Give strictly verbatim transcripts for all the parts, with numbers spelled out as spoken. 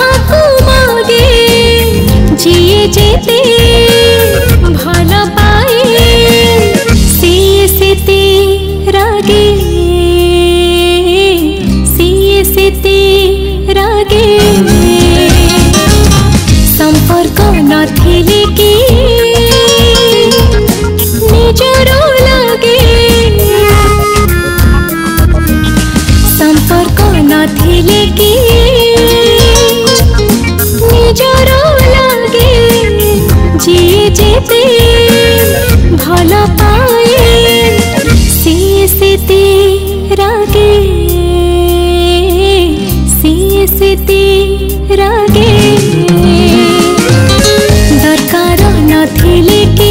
काहाकू मागे जिए जेते भल पाए सीए सेते रागे सीए सेते रागे संपर्क नथिले कि निजर लागे संपर्क नथिले कि निजर लागे जिए जेते भल पाए सीए सेते रागे सीए सेते रागे दरकार नथिले कि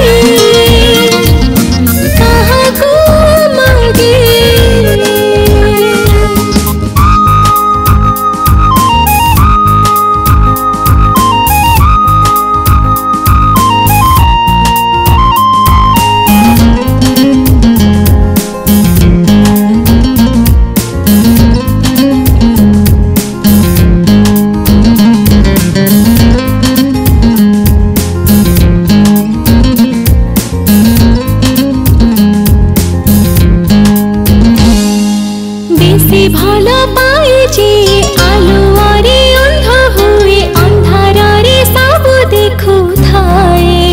काहाकू मागे बेसी भल पाए जे आलुआरे अंध हुए अंधारे सब देखु थाए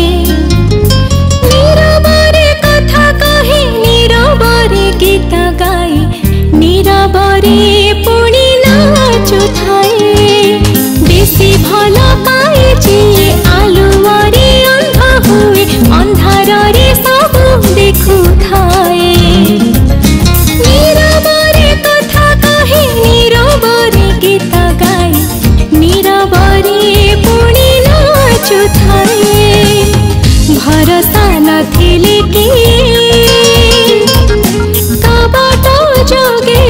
नीरबरे कथा कहे नीरबरे गीत गाए नीरबरे पुणी नाचु थाए बेसी भल पाए जे आलुआरे अंध हुए अंधारे सब देखु थाए नीरबरे गीत गाए नीरबरे पुणी नाचु थाए भरोसा नथिले कि कबाट जोगे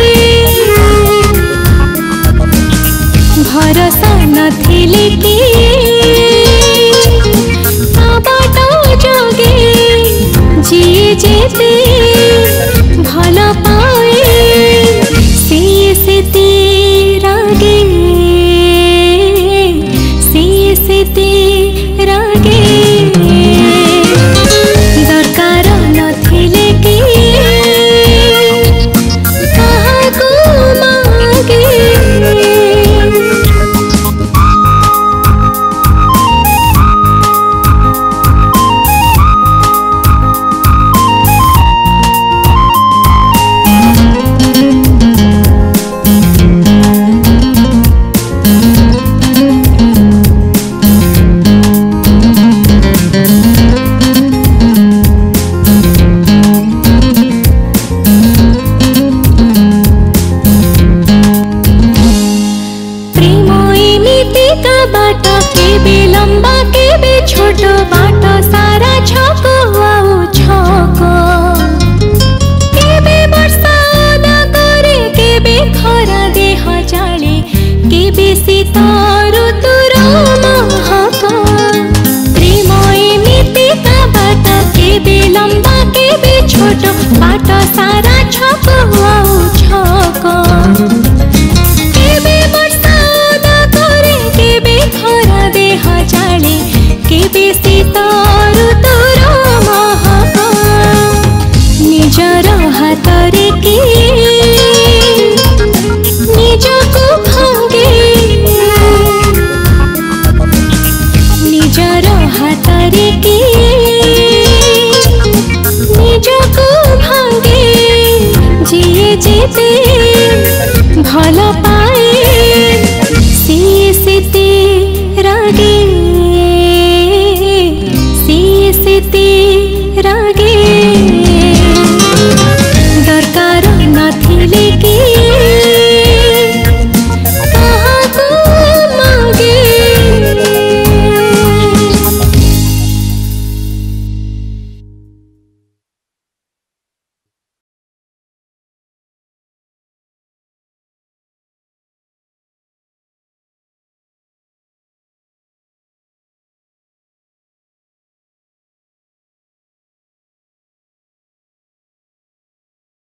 भरोसा नथिले कि कबाट जोगे जिए जेते भल पाए सीए सेते रागे सीए सेते रागे दरकार नथिले कि काहाकू मागे बाट केबे लंबा केबे छोटो।